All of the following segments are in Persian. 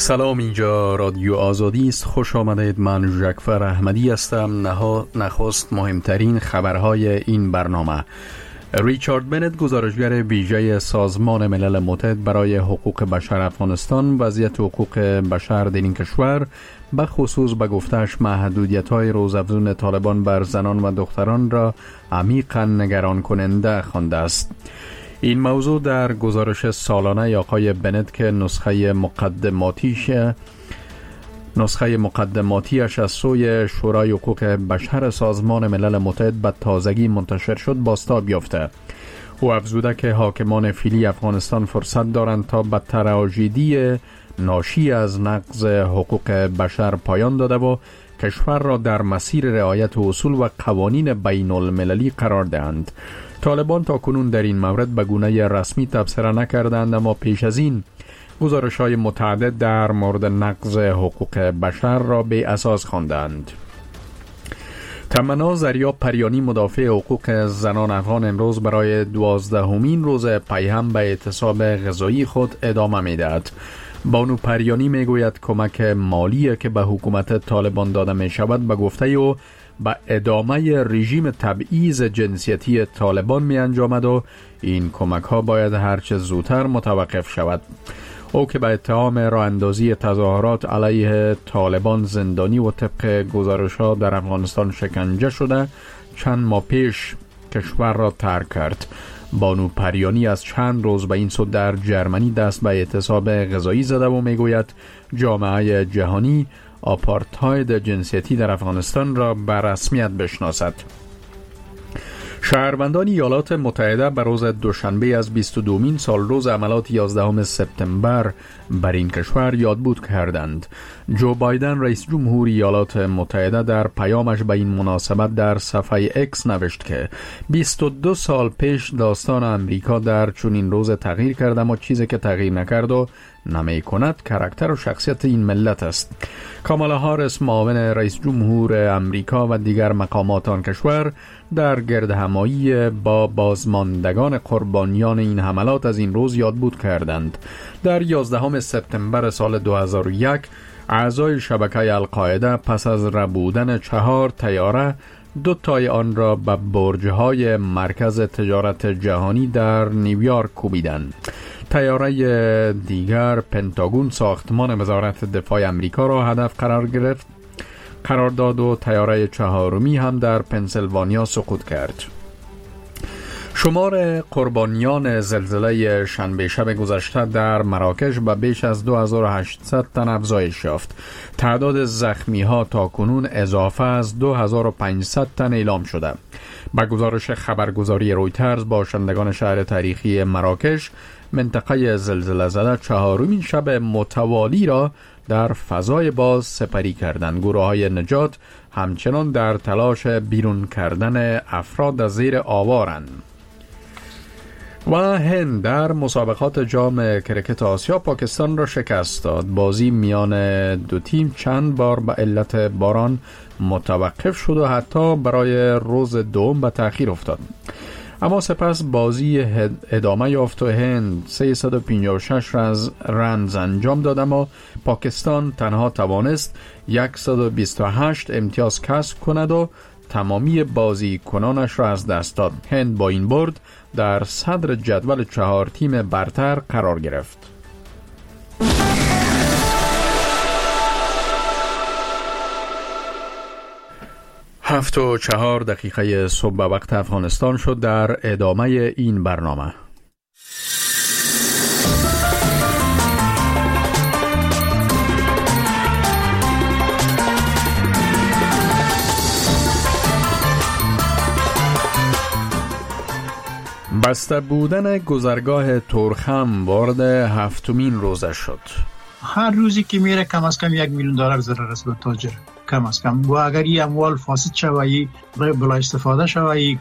سلام، اینجا رادیو آزادی است. خوش آمدید. من ژکفر احمدی هستم. نخست مهمترین خبرهای این برنامه. ریچارد بنت، گزارشگر ویژه سازمان ملل متحد برای حقوق بشر افغانستان، وضعیت حقوق بشر در این کشور به خصوص به گفته‌اش محدودیت‌های روزافزون طالبان بر زنان و دختران را عمیقاً نگران کننده خوانده است. این موضوع در گزارش سالانه آقای بنت که نسخه مقدماتیش از سوی شورای حقوق بشر سازمان ملل متحد به تازگی منتشر شد بازتاب یافته. او افزوده که حاکمان فعلی افغانستان فرصت دارند تا به تراژدی ناشی از نقض حقوق بشر پایان داده و کشور را در مسیر رعایت اصول و قوانین بین المللی قرار دهند. طالبان تا کنون در این مورد به گونه رسمی تبصره نکردند، اما پیش از این گزارش‌های متعدد در مورد نقض حقوق بشر را به اساس خواندند. تمنا زریاب پریانی، مدافع حقوق زنان افغان، امروز برای 12مین روز پیهم به اعتصاب غذایی خود ادامه می‌دهد. بانو پریانی میگوید کمک مالی که به حکومت طالبان داده می شود به گفته او به ادامه رژیم تبعیض جنسیتی طالبان می انجامد و این کمک ها باید هرچه زودتر متوقف شود. او که به اتهام راه اندازی تظاهرات علیه طالبان زندانی و طبق گزارش ها در افغانستان شکنجه شده، چند ماه پیش کشور را ترک کرد. بانو پریانی از چند روز به این سو در جرمنی دست به اعتصاب غذایی زده و میگوید جامعه جهانی آپارتاید جنسیتی در افغانستان را به رسمیت بشناسد. شهروندان ایالات متحده بر روز دوشنبه از 22مین سالروز عملات 11 سپتامبر بر این کشور یادبود کردند. جو بایدن رئیس جمهور ایالات متحده در پیامش به این مناسبت در صفحه اکس نوشت که 22 سال پیش داستان امریکا در چنین روز تغییر کرد، اما چیزی که تغییر نکرد و نمی کند کاراکتر و شخصیت این ملت است. کامالا هاریس، معاون رئیس جمهور امریکا و دیگر مقامات آن کشور در گردهمایی با بازماندگان قربانیان این حملات از این روز یادبود کردند. در 11 سپتامبر سال 2001 اعضای شبکه القاعده پس از ربودن 4 طیاره، 2 تای آن را به برج‌های مرکز تجارت جهانی در نیویورک کوبیدند. طیاره دیگر پنتاگون، ساختمان وزارت دفاع امریکا را هدف قرار داد و طیاره 4می هم در پنسیلوانیا سقوط کرد. شمار قربانیان زلزله شنبه شب گذشته در مراکش به بیش از 2800 تن افزایش یافت. تعداد زخمی ها تا کنون اضافه از 2500 تن اعلام شده. با گزارش خبرگزاری رویترز، باشندگان شهر تاریخی مراکش منطقه زلزله زده 4مین شب متوالی را در فضای باز سپری کردند. گروه‌های نجات همچنان در تلاش بیرون کردن افراد از زیر آوارند. و هند در مسابقات جام کرکت آسیا پاکستان را شکست داد. بازی میان دو تیم چند بار به علت باران متوقف شد و حتی برای روز دوم به تأخیر افتاد، اما سپس بازی ادامه یافت و هند 356 رنز انجام داد، اما پاکستان تنها توانست 128 امتیاز کسب کند و تمامی بازیکنانش را از دست داد. هند با این برد در صدر جدول 4 تیم برتر قرار گرفت. 7:04 صبح به وقت افغانستان شد. در ادامه این برنامه بسته بودن گذرگاه تورخم وارد 7مین روزه شد. هر روزی که میره کم از کم $1,000,000 ضرر است به تاجر، کم از کم. و اگر این اموال فاسد شوی، بلا استفاده شوی،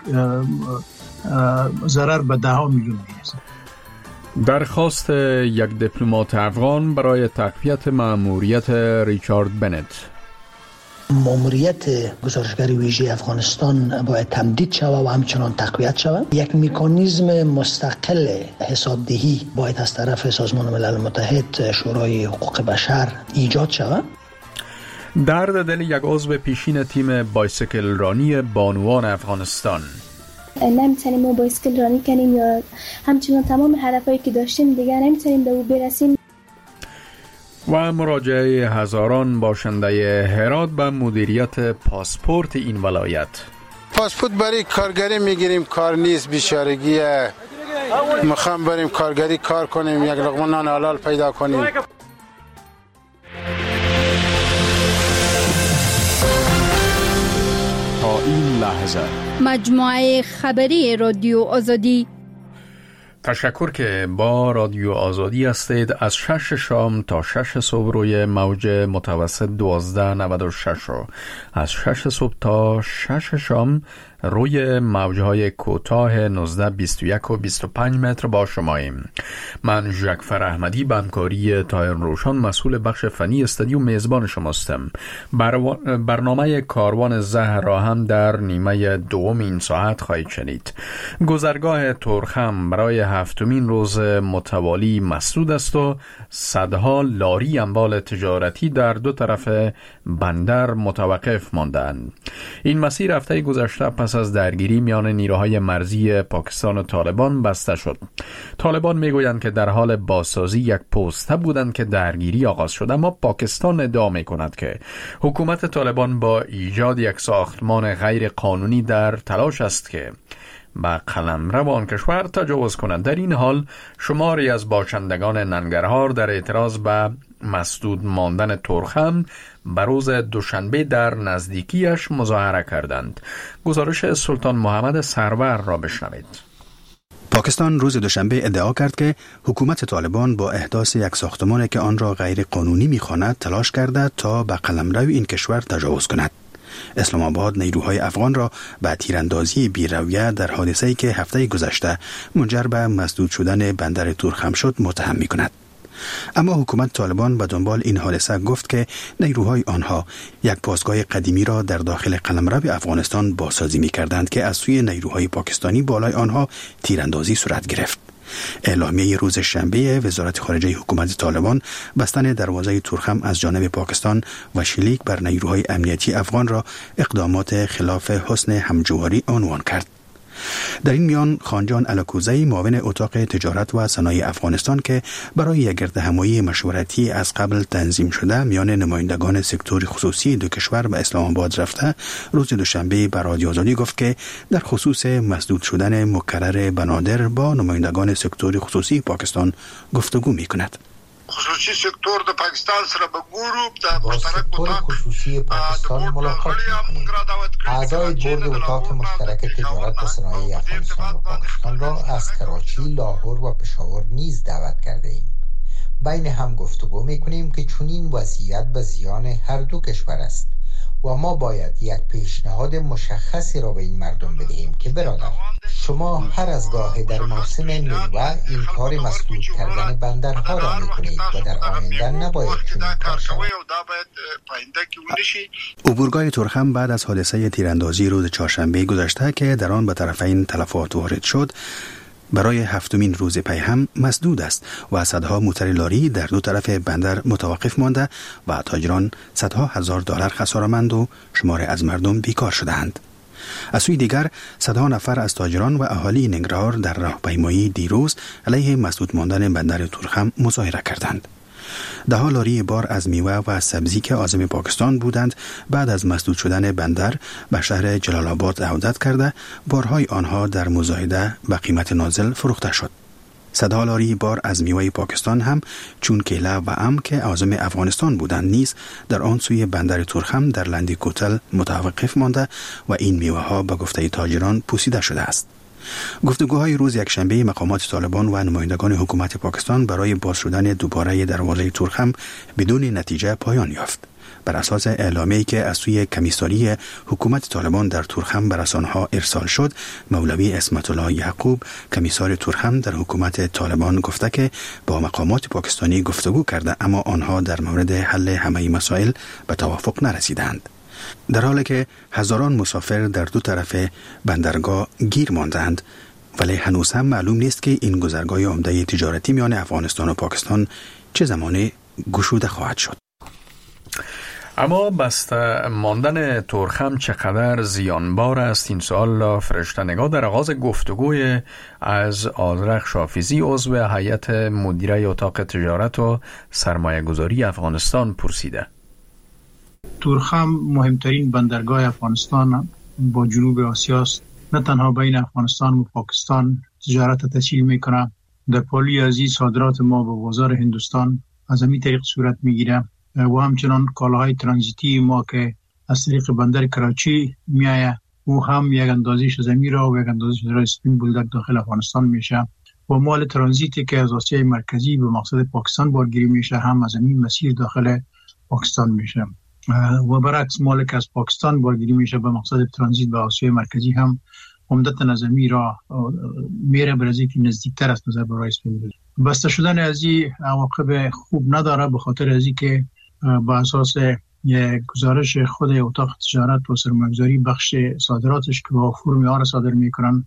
ضرر به 10 میلیون میرسه. درخواست یک دیپلمات افغان برای تقویت مأموریت ریچارد بنت. ماموریت گزارشگر ویژه افغانستان باید تمدید شود و همچنان تقویت شود. یک مکانیزم مستقل حسابدهی باید از طرف سازمان ملل متحد، شورای حقوق بشر ایجاد شود. درد دل یک عضو پیشین تیم بایسیکل رانی بانوان افغانستان. نمیتونیم ما بایسیکل رانی کنیم یا همچنان تمام هدفهایی که داشتیم دیگر نمیتونیم به او برسیم. و مراجعه هزاران باشنده هرات به مدیریت پاسپورت این ولایت. پاسپورت برای کارگری میگیریم، کار نیست، بیچارگیه. میخوام بریم کارگری کار کنیم، یک لقمه نان حلال پیدا کنیم. تا این لحظه مجموعه خبری رادیو آزادی. تشکر که با رادیو آزادی هستید. از 6 شام تا 6 صبح روی موج متوسط 1296 و از 6 صبح تا 6 شام روی موجهای کوتاه 19، 21 و 25 متر با شماییم. من ژکفر احمدی به همکاری طاهر روشن مسئول بخش فنی استودیو میزبان شماستم. برنامه کاروان زهر را هم در نیمه دوم این ساعت خواهید شنید. گذرگاه ترخم برای 7مین روز متوالی مسدود است و صدها لاری اموال تجارتی در دو طرف بندر متوقف ماندند. این مسیر هفته گذشته پس از درگیری میان نیروهای مرزی پاکستان و طالبان بسته شد. طالبان میگویند که در حال بازسازی یک پوسته بودند که درگیری آغاز شد، اما پاکستان ادعا میکند که حکومت طالبان با ایجاد یک ساختمان غیر قانونی در تلاش است که به قلمرو آن کشور تجاوز کنند. در این حال شماری از باشندگان ننگرهار در اعتراض به مسدود ماندن ترخم بر روز دوشنبه در نزدیکیش مظاهره کردند. گزارش سلطان محمد سرور را بشنوید. پاکستان روز دوشنبه ادعا کرد که حکومت طالبان با احداث یک ساختمان که آن را غیر قانونی می‌خواند تلاش کرده تا به قلمرو این کشور تجاوز کند. اسلام آباد نیروهای افغان را به تیراندازی بی‌رویه در حادثه‌ای که هفته گذشته منجر به مسدود شدن بندر ترخم شد متهم می‌کند. اما حکومت طالبان به دنبال این حادثه گفت که نیروهای آنها یک پاسگاه قدیمی را در داخل قلمرو افغانستان بازسازی می‌کردند که از سوی نیروهای پاکستانی بالای آنها تیراندازی صورت گرفت. اعلامیه روز شنبه وزارت خارجه حکومت طالبان بستن دروازه ترخم از جانب پاکستان و شلیک بر نیروهای امنیتی افغان را اقدامات خلاف حسن همجواری عنوان کرد. در این میان خانجان الکوزی معاون اتاق تجارت و صنایع افغانستان که برای یک گردهمایی مشورتی از قبل تنظیم شده میان نمایندگان سکتور خصوصی دو کشور به اسلام آباد رفته، روز دوشنبه به رادیو آزادی گفت که در خصوص مسدود شدن مکرر بنادر با نمایندگان سکتور خصوصی پاکستان گفتگو می‌کند. خصوصی سکتور د پاکستان سره به ګورو د مشترک سکتور خصوصی پاکستان ملاقات می‌کنیم. اعضای بورد اتاق مشترک تجارت و صنایع افغانستان و پاکستان را از کراچی، لاهور و پشاور نیز دعوت کرده ایم. بین هم گفتگو می‌کنیم که چنین وضعیت به زیان هر دو کشور است و ما باید یک پیشنهاد مشخصی را به این مردم بدهیم که برادر، شما هر از گاه در موسم میوه این کار مسدود کردن بندرها را میکنید و در آینده نباید چنین کار شود. عبورگاه ترخم بعد از حادثه تیراندازی روز چهارشنبه گذشته که در آن به طرفین تلفات وارد شد، برای 7مین روز پی هم مسدود است و صدها موتر لاری در دو طرف بندر متوقف مانده و تاجران صدها هزار دلار خساره‌مند و شمار از مردم بیکار شدند. از سوی دیگر صدها نفر از تاجران و اهالی ننگرهار در راهپیمایی دیروز علیه مسدود ماندن بندر ترخم مظاهره کردند. ده لاری بار از میوه و سبزی که عازم پاکستان بودند بعد از مسدود شدن بندر به شهر جلال آباد عودت کرده، بارهای آنها در مزایده به قیمت نازل فروخته شد. صدها لاری بار از میوه پاکستان هم چون کیله و ام که عازم افغانستان بودند نیز در آن سوی بندر ترخم در لندی کوتل متوقف مانده و این میوه ها به گفته تاجران پوسیده شده است. گفتگوهای روز یکشنبه مقامات طالبان و نمایندگان حکومت پاکستان برای باز شدن دوباره دروازه ترخم بدون نتیجه پایان یافت. بر اساس اعلامیه‌ای که از سوی کمیساری حکومت طالبان در ترخم به رسانه‌ها ارسال شد، مولوی اسمت الله یعقوب کمیسار ترخم در حکومت طالبان گفته که با مقامات پاکستانی گفتگو کرده اما آنها در مورد حل همه مسائل به توافق نرسیدند. در حالی که هزاران مسافر در دو طرف بندرگاه گیر ماندند، ولی هنوز هم معلوم نیست که این گذرگاه عمده تجارتی میان افغانستان و پاکستان چه زمانی گشوده خواهد شد. اما بسته ماندن تورخم چقدر زیانبار است؟ این سوال را فرشته‌نگاه در آغاز گفتگوی از آذرخش حافظی عضو هیئت مدیره اتاق تجارت و سرمایه گذاری افغانستان پرسیده. تورخم مهمترین بندرگاه افغانستان با جنوب آسیا است. نه تنها بین افغانستان و پاکستان تجارت تسهیل میکنه، در پالی ازی صادرات ما به بازار هندوستان از همین طریق صورت میگیره و همچنان کالاهای ترانزیتی ما که از طریق بندر کراچی میایه و هم یک اندازیش زمین را و یک اندازیش را اسپین بولدک داخل افغانستان میشه و مال ترانزیتی که از آسیای مرکزی به مقصد پاکستان بارگیری میشه هم از همین مسیر داخل پاکستان میشه و برعکس مال که از پاکستان بارگیری میشه به مقصد ترانزیت به آسیای مرکزی هم عمدتاً از زمین را میره برای که نزدیکتر است نظر برای اسپین بولدک. بسته شدن از این عواقب خوب نداره، به خاطر از که با اساس گزارش خود اتاق تجارت و سرمایه‌گذاری بخش صادراتش که با فرم آر صادر میکنن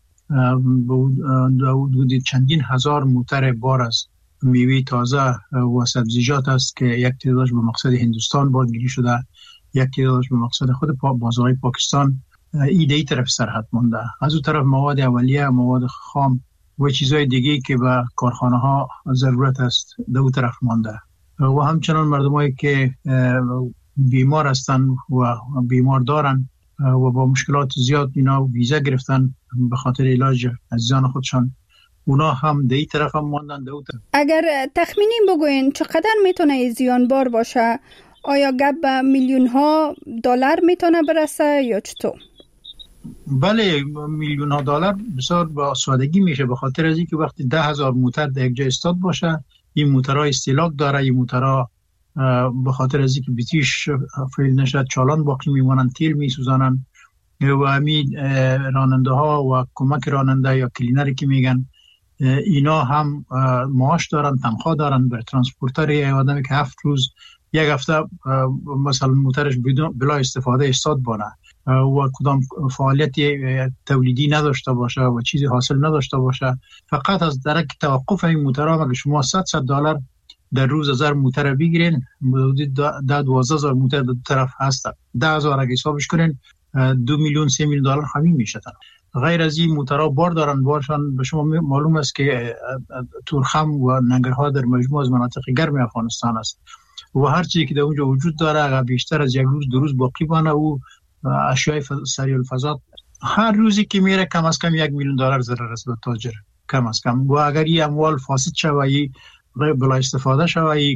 حدود چندین هزار موتر بار است میوه تازه و سبزیجات است که یک تعدادش به مقصد هندوستان بارگیری شده، یک تعدادش به مقصد خود بازارهای پاکستان ایده طرف سرحد مونده. از اون طرف مواد اولیه، مواد خام و چیزهای دیگه که به کارخانه ها ضرورت است در اون طرف مونده و همچنان مردمایی که بیمار هستن و بیمار دارن و با مشکلات زیاد اینا ویزا گرفتن به خاطر علاج عزیزان خودشان، اونا هم در این طرف هم ماندن. اگر تخمینی بگوین چقدر میتونه زیانبار باشه؟ آیا گپ به میلیون ها دلار میتونه برسه یا چطور؟ بله، میلیون ها دلار بسیار با سادگی میشه، به خاطر از اینکه وقتی 10,000 موتر در یک جای استاد باشه، این موترها استهلاک داره، این موترها به خاطر از اینکه بیتیش فیل نشد چالان باقی میمونن، تیل میسوزانن و همین راننده ها و کمک راننده یا کلینری که میگن اینا هم معاش دارن، تنخواه دارن. بر ترانسپورتر یه آدمی که 7 روز یک هفته مثلا موترش بلا استفاده استاد بانه و کدام فعالیت تولیدی نداشته باشه و چیزی حاصل نداشته باشه، فقط از درک توقف این موترها اگه شما $100 در روز 1000 موتر بگیرین، حدود 12,000 موتر در طرف هست. 10,000 اگه حسابش کنین 2 میلیون 3 میلیون دلار همین میشه. غیر از این موترها بار دارن، بارشان به شما معلوم است که تورخم و ننگرهار در مجموع از مناطق گرم افغانستان است و هر چیزی که در اونجا وجود داره اگر بیشتر از یک روز 2 روز باقی بانه و اشیاء سریع الفضا هر روزی که میره کم از کم $1 میلیون ضرر است به تاجر، کم از کم. و اگر این اموال فاسد شوه بلا استفاده شوه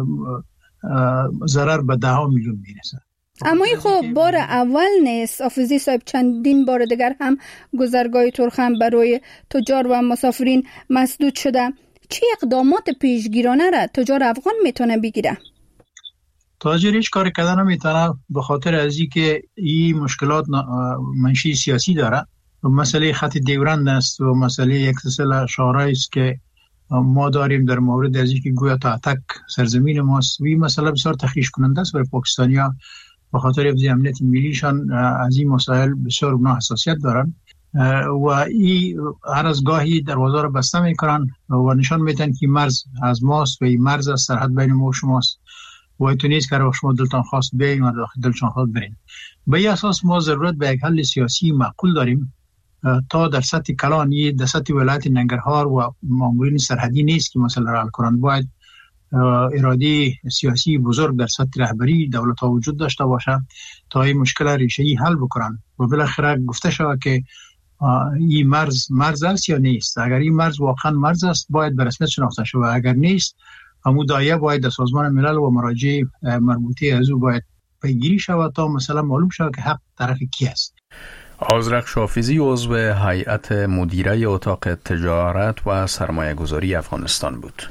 ضرر به 10 میلیون میرسه. اما این خب بار اول نیست حافظی صاحب، چندین بار دیگر هم گذرگاه تورخم برای تجار و مسافرین مسدود شده. چه اقدامات پیشگیرانه را تجار افغان میتونه بگیره؟ تاجر هیچ کاری کردن نمیتونه، به خاطر از اینکه این مشکلات منشی سیاسی داره. مسئله خط دیورند است و مسئله یک سلسله شعارهایی است که ما داریم در مورد از اینکه گویا تک سرزمین ماست. و این مسئله بسیار تخریش کننده است برای پاکستانی‌ها، به خاطر امنیت ملیشان از این مسائل بسیار اونا حساسیت دارن و این هر از گاهی دروازه رو بسته میکنن و نشان میدن که مرز از ماست و این مرز از سرحد بین ما و شماست و ایتو نیست که شما دلتان خواست بیاین و دلتان خواست برین. به این اساس ما ضرورت به یک حل سیاسی معقول داریم تا در سطح کلان، در سطح ولایت ننگرهار و مامورین سرحدی نیست که مسئله را حل کنند. باید اراده سیاسی بزرگ در سطح رهبری دولت ها وجود داشته باشه تا این مشکل ریشه‌ای حل بکنن و بالاخره گفته شود که این مرز است یا نیست. اگر این مرز واقعا مرز است باید به رسمیت شناخته شود، اگر نیست همون دایره باید در سازمان ملل و مراجع مربوطه از او باید پیگیری شود تا مثلا معلوم شود که حق طرف کی است. آذرخش حافظی عضو هیئت مدیره اتاق تجارت و سرمایه گذاری افغانستان بود.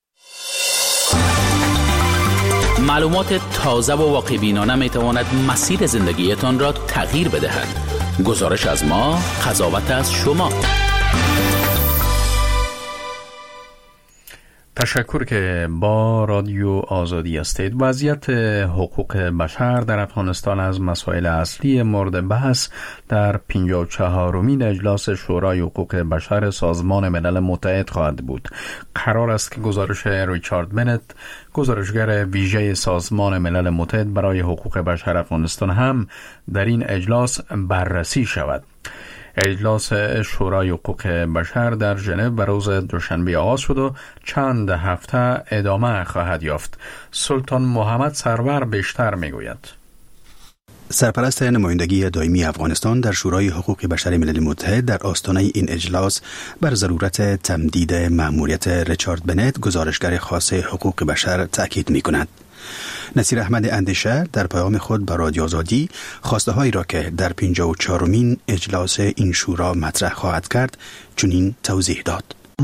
معلومات تازه و واقع‌بینانه میتواند مسیر زندگیتان را تغییر بدهد. گزارش از ما، قضاوت از شما. تشکر که با رادیو آزادی هستید. وضعیت حقوق بشر در افغانستان از مسائل اصلی مورد بحث در 54مین اجلاس شورای حقوق بشر سازمان ملل متحد خواهد بود. قرار است که گزارش ریچارد بنت، گزارشگر ویژه سازمان ملل متحد برای حقوق بشر افغانستان، هم در این اجلاس بررسی شود. اجلاس شورای حقوق بشر در ژنو به روز دوشنبه آغاز شد و چند هفته ادامه خواهد یافت. سلطان محمد سرور بیشتر میگوید. سرپرست نمایندگی دائمی افغانستان در شورای حقوق بشر ملل متحد در آستانه این اجلاس بر ضرورت تمدید مأموریت ریچارد بنت، گزارشگر خاص حقوق بشر، تاکید می‌کند. نصیر احمد اندیشه در پیام خود به رادیو آزادی خواسته هایی را که در 54مین اجلاس این شورا مطرح خواهد کرد چنین توضیح داد.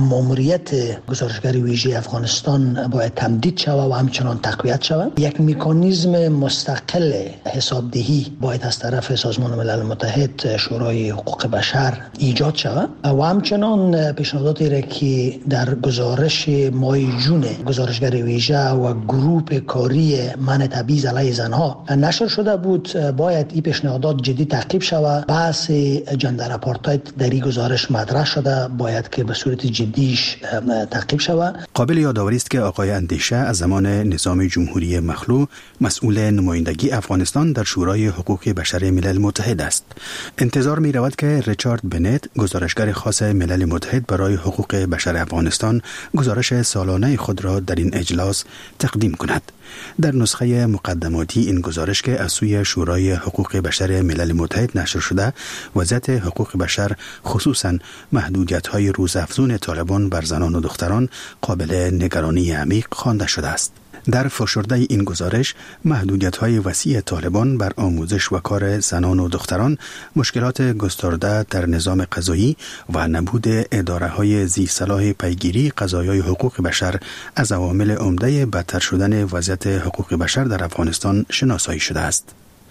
ماموریت گزارشگر ویژه افغانستان باید تمدید شود و همچنان تقویت شود. یک مکانیزم مستقل حسابدهی باید از طرف سازمان ملل متحد شورای حقوق بشر ایجاد شود و همچنان پیشنهاداتی را که در گزارش ماه جون گزارشگر ویژه و گروه کاری منع تبعیض علیه زنها نشر شده بود باید این پیشنهادات جدی تعقیب شود. بحث جندر آپارتاید در این گزارش مطرح شده باید که به صورت جدیش تعقیب شود. قابل یادآوری است که آقای اندیشه از زمان نظام جمهوری مخلوع مسئول نمایندگی افغانستان در شورای حقوق بشر ملل متحد است. انتظار می رود که ریچارد بنت، گزارشگر خاص ملل متحد برای حقوق بشر افغانستان، گزارش سالانه خود را در این اجلاس تقدیم کند. در نسخه مقدماتی این گزارش که از سوی شورای حقوق بشر ملل متحد نشر شده، وضعیت حقوق بشر خصوصاً محدودیت‌های روزافزون طالبان بر زنان و دختران قابل نگرانی عمیق خوانده شده است. در فشرده این گزارش محدودیت‌های وسیع طالبان بر آموزش و کار زنان و دختران، مشکلات گسترده در نظام قضایی و نبود اداره‌های ذی صلاح پیگیری قضایای حقوق بشر از عوامل عمده بدتر شدن وضعیت حقوق بشر در افغانستان شناسایی شده است.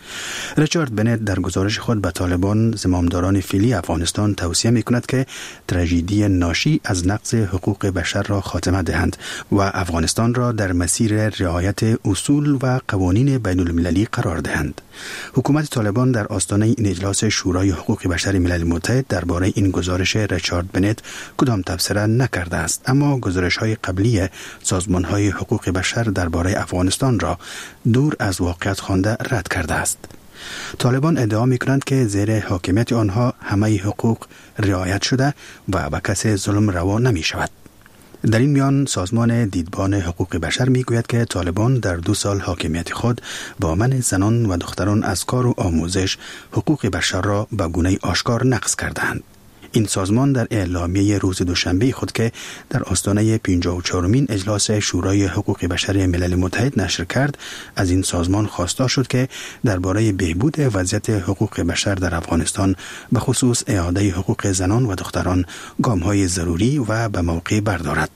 ریچارد بنت در گزارش خود به طالبان زمامداران فعلی افغانستان توصیه می‌کند که تراژدی ناشی از نقض حقوق بشر را خاتمه دهند و افغانستان را در مسیر رعایت اصول و قوانین بین المللی قرار دهند. حکومت طالبان در آستانه این اجلاس شورای حقوق بشر ملل متحد درباره این گزارش ریچارد بنت کدام تبصره نکرده است، اما گزارش‌های قبلی سازمان‌های حقوق بشر درباره افغانستان را دور از واقعیت خوانده رد کرده است. طالبان ادعا می‌کنند که زیر حاکمیت آنها همه حقوق رعایت شده و به کسی ظلم روا نمی‌شود. در این میان سازمان دیدبان حقوق بشر میگوید که طالبان در 2 سال حاکمیت خود با منع زنان و دختران از کار و آموزش حقوق بشر را به گونه آشکار نقض کردند. این سازمان در اعلامیه روز دوشنبه خود که در آستانه 54مین اجلاس شورای حقوق بشر ملل متحد نشر کرد، از این سازمان خواسته شد که درباره بهبود وضعیت حقوق بشر در افغانستان به خصوص اعاده حقوق زنان و دختران گام‌های ضروری و به موقع بردارد.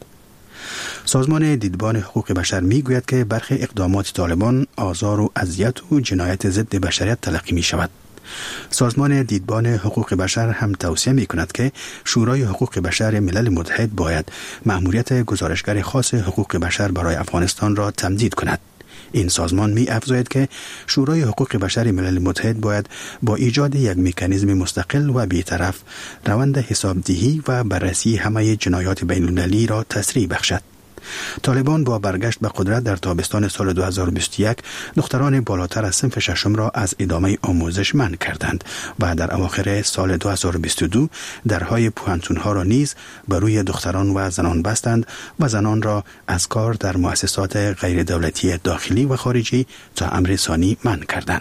سازمان دیدبان حقوق بشر میگوید که برخی اقدامات طالبان آزار و اذیت و جنایت ضد بشریت تلقی می شود. سازمان دیدبان حقوق بشر هم توصیه می کند که شورای حقوق بشر ملل متحد باید مأموریت گزارشگر خاص حقوق بشر برای افغانستان را تمدید کند. این سازمان می افزاید که شورای حقوق بشر ملل متحد باید با ایجاد یک مکانیزم مستقل و بی‌طرف روند حسابدهی و بررسی همه جنایات بین المللی را تسریع بخشد. طالبان با برگشت به قدرت در تابستان سال 2021 دختران بالاتر از صنف ششم را از ادامه آموزش منع کردند و در اواخر سال 2022 درهای پوهنتون‌ها را نیز بر روی دختران و زنان بستند و زنان را از کار در مؤسسات غیر دولتی داخلی و خارجی تا امر ثانی منع کردند.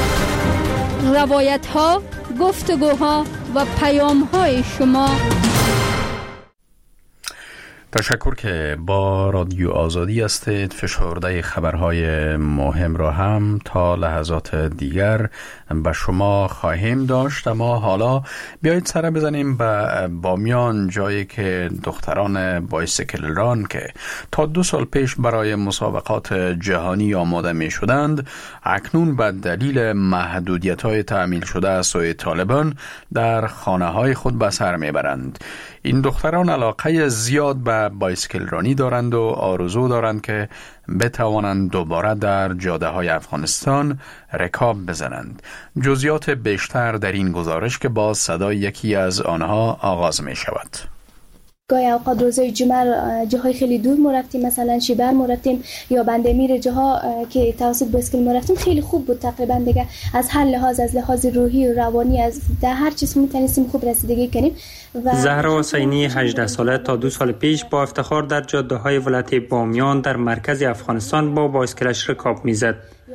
روایت‌ها، گفتگوها و پیام‌های شما. تشکر که با رادیو آزادی هستید. فشرده خبرهای مهم را هم تا لحظات دیگر به شما خواهیم داشت، اما حالا بیایید سر بزنیم به بامیان، جایی که دختران بایسیکل ران که تا 2 سال پیش برای مسابقات جهانی آماده می شدند، اکنون به دلیل محدودیت‌های تعمیل شده از سوی طالبان در خانه‌های خود به سر می برند. این دختران علاقه زیاد به و بایسکل رانی دارند و آرزو دارند که بتوانند دوباره در جاده های افغانستان رکاب بزنند. جزئیات بیشتر در این گزارش که با صدای یکی از آنها آغاز می شود. گاهی اوقات روزای جمعه جاهای خیلی دور ما رفتیم، مثلا شیبر ما رفتیم یا بندمیر، جاها که توسط بایسکل ما رفتیم خیلی خوب بود. تقریبا دیگه از هر لحاظ، از لحاظ روحی و روانی، از در هر چیز میتونستیم خوب رسیدگی کنیم. زهرا حسینی 18 ساله تا 2 سال پیش با افتخار در جاده‌های ولایت بامیان در مرکز افغانستان با بایسکلش رکاب میزد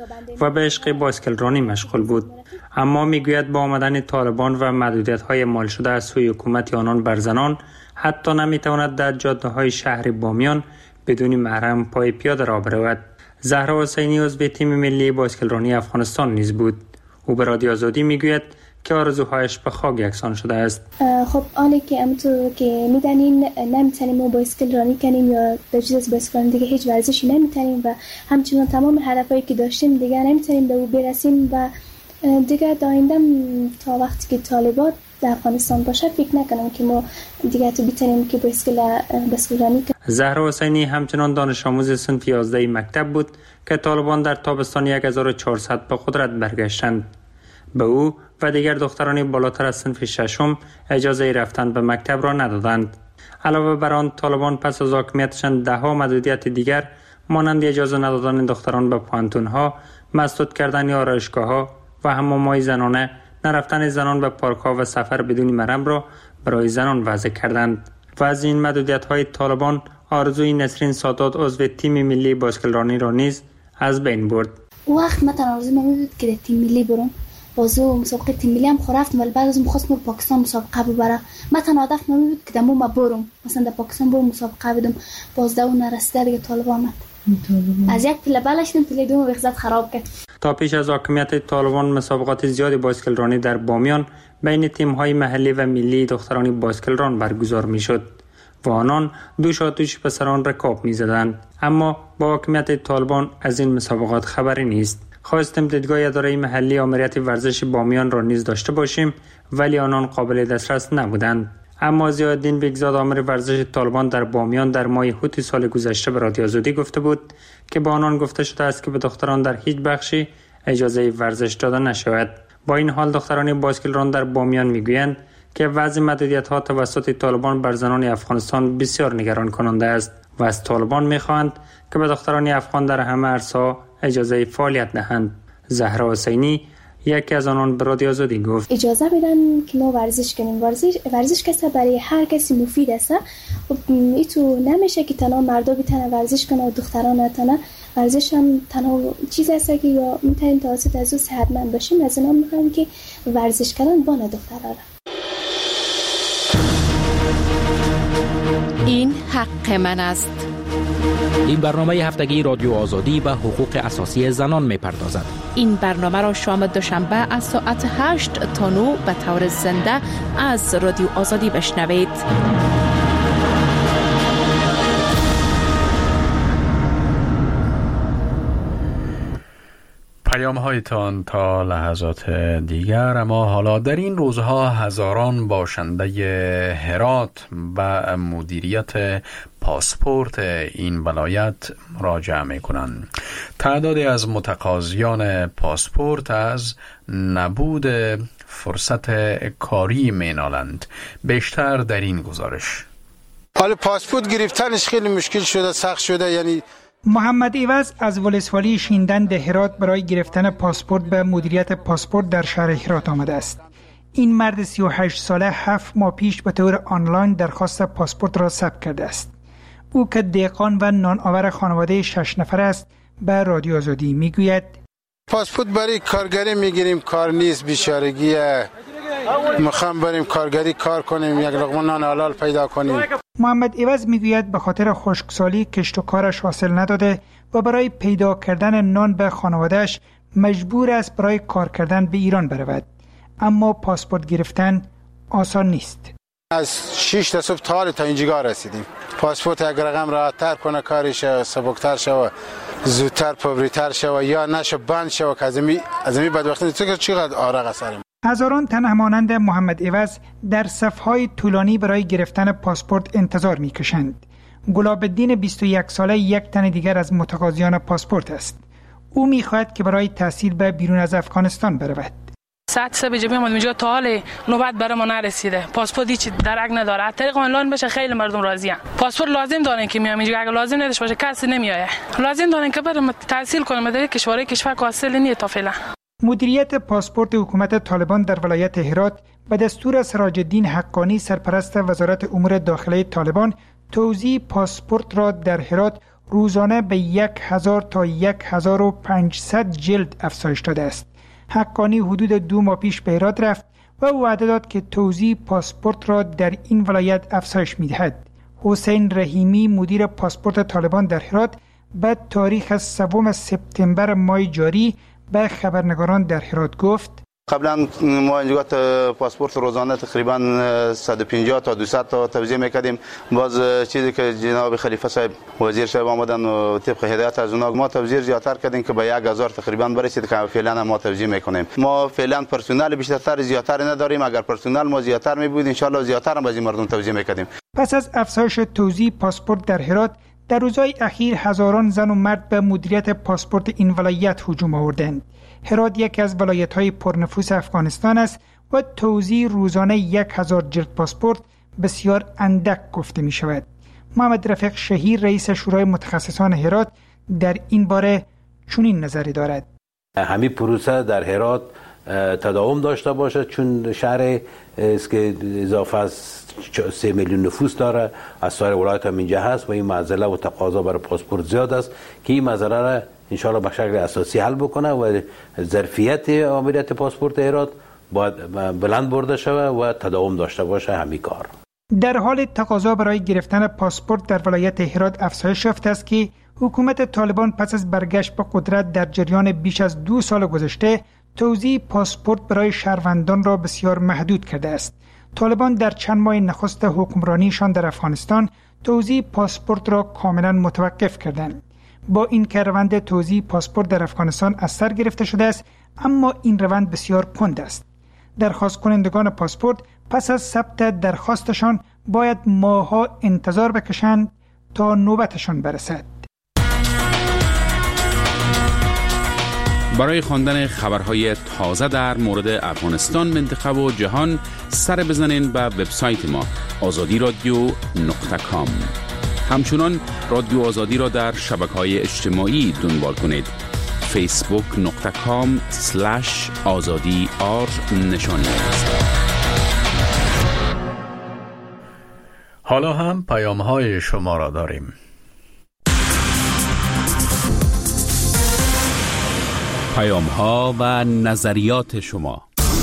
و به عشق بایسکل رانی مشغول بود. اما میگوید با آمدن طالبان و محدودیت‌های اعمال شده از سوی حکومت آنان بر زنان، حتی نمیتواند در جاده‌های شهر بامیان بدون محرم پای پیاده را برود. زهرا حسینی عضو تیم ملی بایسکل رانی افغانستان نیز بود. او به رادیو آزادی میگوید که آرزوهایش به خاک یکسان شده است. خب آنی که همونطور که میدانین نمیتونیم ما بایسکل رانی کنیم یا به جز از بایسکل رانی دیگه هیچ ورزشی نمیتونیم و همچنان تمام هدفهایی که داشتیم دیگه نمیتونیم به او برسیم و دیگه آینده تا وقتی که طالبات در افغانستان باشه فکر نکنم که ما دیگه تو بتونیم که بایسکل رانی کنیم. زهرا حسینی همچنان دانش آموز صنف 11 مکتب بود که طالبان در تابستان 1400 به قدرت برگشتند. به او و دیگر دختران بالاتر از صنف 6 اجازه رفتن به مکتب را ندادند. علاوه بر آن طالبان پس از حاکمیتشان 10 محدودیت دیگر مانند اجازه ندادن دختران به پانتون‌ها، مسدود کردن آرایشگاه‌ها و حمام‌های زنانه، نرفتن زنان به پارک‌ها و سفر بدون محرم را برای زنان وضع کردند. و از این محدودیت‌های طالبان آرزوی نسرین سادات عضو تیم ملی بایسکل رانی را نیز از بین برد. وقت مثلا آرزو بود که تیم ملی برم، بازو مسابقه تیم ملی هم رفتم، ولی بعد از می‌خواستم پاکستان مسابقه ببرم. مثلا هدف بود که دمو ما برم، مثلا در پاکستان برم مسابقه بدم، باز دو نرسیده دیگه طالبان آمد. از یک پله بالش شدم، پله دوم وقت خراب کرد. تا پیش از حاکمیت طالبان مسابقات زیادی بایسکل رانی در بامیان بین تیم‌های محلی و ملی دختران بایسکل ران برگزار می‌شد و آنان دوش پسران رکاب می‌زدند. اما با حاکمیت طالبان از این مسابقات خبری نیست. خواستیم دیدگاه اداره محلی آمریت ورزش بامیان را نیز داشته باشیم، ولی آنان قابل دسترس نبودند. اما ضیاءالدین بیگزاد آمر ورزش طالبان در بامیان در ماه هوت سال گذشته به رادیو آزادی گفته بود که با آنان گفته شده است که به دختران در هیچ بخشی اجازه ورزش داده نشود. با این حال دختران بایسکل ران در بامیان میگویند که وضع محدودیت‌ها توسط طالبان بر زنان افغانستان بسیار نگران کننده است و از طالبان می‌خواهند که به دختران افغان در همه عرصه‌ها اجازه فعالیت دهند. زهرا حسینی یکی از آنان به رادیو آزادی گفت اجازه بدن که ما ورزش کنیم. ورزش کسا برای هر کسی مفید است. ایتو نمیشه که تنها مردا بتونن ورزش کنن و دختران نتونن. ورزش هم تنها چیز است که یا میتونیم توسط از او صحتمند باشیم. از اونا میخوایم که ورزش کردن با دخترها. این حق من است. این برنامه هفتگی رادیو آزادی به حقوق اساسی زنان می‌پردازد. این برنامه را شام دوشنبه از ساعت 8 تا 9 به طور زنده از رادیو آزادی بشنوید. پیام هایتان تا لحظات دیگر. اما حالا در این روزها هزاران باشنده هرات و مدیریت پاسپورت این ولایت مراجعه می کنند. تعدادی از متقاضیان پاسپورت از نبود فرصت کاری می نالند. بیشتر در این گزارش. حالا پاسپورت گرفتنش خیلی مشکل شده، سخت شده. یعنی محمد ایوز از ولسوالی شیندن هرات برای گرفتن پاسپورت به مدیریت پاسپورت در شهر هرات آمده است. این مرد 38 ساله 7 ماه پیش به طور آنلاین درخواست پاسپورت را ثبت کرده است. او که دهقان و نانآور خانواده 6 نفر است به رادیو آزادی میگوید پاسپورت برای کارگری میگیریم، کار نیست، بیچارگیه. میخوام بریم کارگری کار کنیم، یک لقمه نان حلال پیدا کنیم. محمد ایوز میگوید به خاطر خشکسالی کشت و کارش حاصل نداده و برای پیدا کردن نان به خانوادهش مجبور است برای کار کردن به ایران برود. اما پاسپورت گرفتن آسان نیست. از 6 تا صبح تا اینجا رسیدیم. پاسپورت اگر رقم راحت‌تر کنه کارش سبکتر شوه، زودتر پبریتر شوه یا نشه بند شوه که از می بدبختی تو چقدر آرق سرم. هزاران تن همانند محمد ایوز در صف‌های طولانی برای گرفتن پاسپورت انتظار می‌کشند. گلاب‌الدین 21 ساله یک تن دیگر از متقاضیان پاسپورت است. او می‌خواهد که برای تحصیل به بیرون از افغانستان برود. ساعت 3 بجه بیام اینجا تا حال نوبت برام نرسیده. پاسپورت هیچ درک نداره. از طریق آنلاین بشه خیلی مردم راضی ام. پاسپورت لازم دارن که میام اینجا، اگه لازم نداشته باشه کسی نمیاد. لازم دارن که برام تحصیل کنم در کشور حاصل نیه تا فعلا. مدیریت پاسپورت حکومت طالبان در ولایت هرات به دستور سراج الدین حقانی سرپرست وزارت امور داخلی طالبان توزیع پاسپورت را در هرات روزانه به 1000 تا 1500 جلد افزایش داده است. حقانی حدود 2 ماه پیش به هرات رفت و وعده داد که توزیع پاسپورت را در این ولایت افزایش می‌دهد. حسین رحیمی مدیر پاسپورت طالبان در هرات به تاریخ 3 سپتامبر ماه جاری به خبرنگاران در هرات گفت: قبلا ما اینجا پاسپورت روزانه تقریبا 150 تا 200 تا توزیع میکردیم. باز چیزی که جناب خلیفه صاحب وزیر صاحب آمدن و طبق هدایت از اونها ما توزیع زیاتر کردیم که به 1000 تقریبا برسید که فعلا ما توزیع میکنیم. ما فعلا پرسنل بیشتر زیاتر نداریم. اگر پرسنل ما زیاتر می بود ان شاء الله زیاتر هم از این مردم توزیع میکردیم. پس از افزایش توزیع پاسپورت در هرات، در روزهای اخیر هزاران زن و مرد به مدیریت پاسپورت این ولایت هجوم آوردند. هرات یکی از ولایت‌های پرنفوس افغانستان است و توزیع روزانه 1000 جلد پاسپورت بسیار اندک گفته می شود. محمد رفیق شهیر رئیس شورای متخصصان هرات در این باره چنین نظری دارد: همین پروسه در هرات تداوم داشته باشد، چون شهر است که اضافه از 3 میلیون نفوس داره، از سایر ولایت هم اینجا هست و این معضله و تقاضا برای پاسپورت زیاد است که این مسئله را ان شاء الله به شکل اساسی حل بکنه و ظرفیت آمریت پاسپورت هرات باید بلند برده شود و تداوم داشته باشه همین کار. در حال تقاضا برای گرفتن پاسپورت در ولایت هرات افزایش یافته است که حکومت طالبان پس از برگشت به قدرت در جریان بیش از 2 سال گذشته توزیع پاسپورت برای شهروندان را بسیار محدود کرده است. طالبان در چند ماه نخست حکمرانیشان در افغانستان توزیع پاسپورت را کاملا متوقف کردند. با این که روند توزیع پاسپورت در افغانستان از سر گرفته شده است، اما این روند بسیار کند است. درخواست کنندگان پاسپورت پس از ثبت درخواستشان باید ماه‌ها انتظار بکشند تا نوبتشان برسد. برای خواندن خبرهای تازه در مورد افغانستان، منطقه و جهان سر بزنین به وبسایت ما azadi.radio.com. همچنان رادیو آزادی را در شبکه‌های اجتماعی دنبال کنید. facebook.com/azadi_r حالا هم پیام‌های شما را داریم. پیام‌ها و نظریات شما.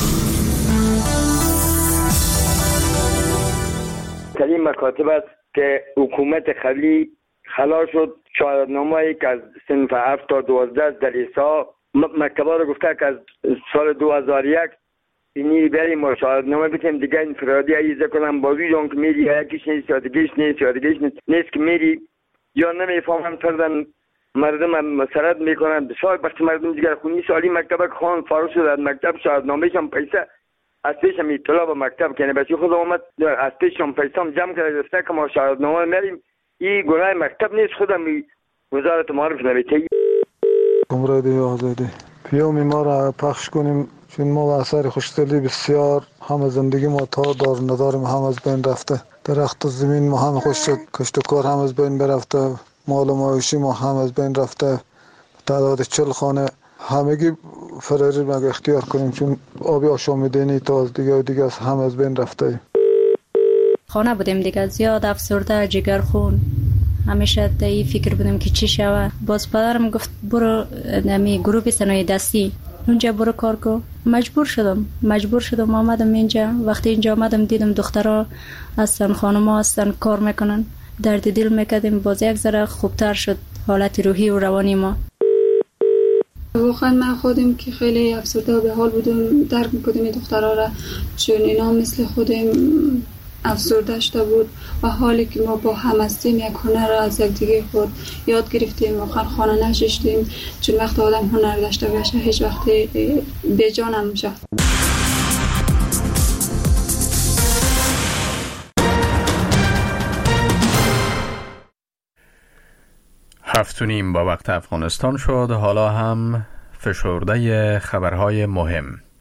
در این مکاتب است که حکومت قبلی خلاص شد شهادتنامه‌ای که از صنف 7 تا 12 در لیسا مکتبا رو گفته که از سال 2001 اینی بریم ما شهادتنامه بتیم دیگه انفرادی عیزه کنم با ویژن که میری یکیش نیست یادگیش نیست که میری یا نمیفهمم تردن مردم مسرد میکنن. بسیار وقتی مردم دیگر خونی سالی مکتب خان فارغ شد از مکتب شهادتنامه‌ش هم پیسه از پیشم اطلاع به مکتب کنه بچه خود اومد از پیشم پیسام جمع کرده گفته که ما شهادتنامه میریم این گناه مکتب نیست خودم وزارت معارف نوشته. کمرادی آزادی پیام ما را پخش کنیم چون ما و اثر خوشدلی بسیار همه زندگی ما تا دار نداریم هم از بین رفته، درخت و زمین ما هم خوش شد، کشت و کار هم از بین برفته، مال و معاشی ما هم از بین رفته، تعداد 40 خانه همگی فراری مگه اختیار کنیم چون آبی آشامیدنی تا از دیگه هم از بین رفته. خانه بودیم دیگه زیاد افسرده جگرخون همیشه تا این فکر بودیم که چی شوه. باز پدرم گفت برو نمی گروه صنایع دستی اونجا برو کار کن. مجبور شدم آمدم اینجا. وقتی اینجا آمدم دیدم دخترها هستن خانم‌ها هستن کار میکنن، درد دل میکردیم. باز یک ذره خوبتر شد حالت روحی و روانی ما. واقعا من خودم که خیلی افسرده و به حال بودم درک میکردم این دخترها را چون اینا مثل خودم افسرده شده بود و حالی که ما با هم هستیم یک هنر را از یک دیگه خود یاد گرفتیم. واقعا خانه نشستیم چون وقت آدم هنر داشته باشه هیچ وقت به جان هم میشه. 7:30 با وقت افغانستان شد. حالا هم فشرده خبرهای مهم.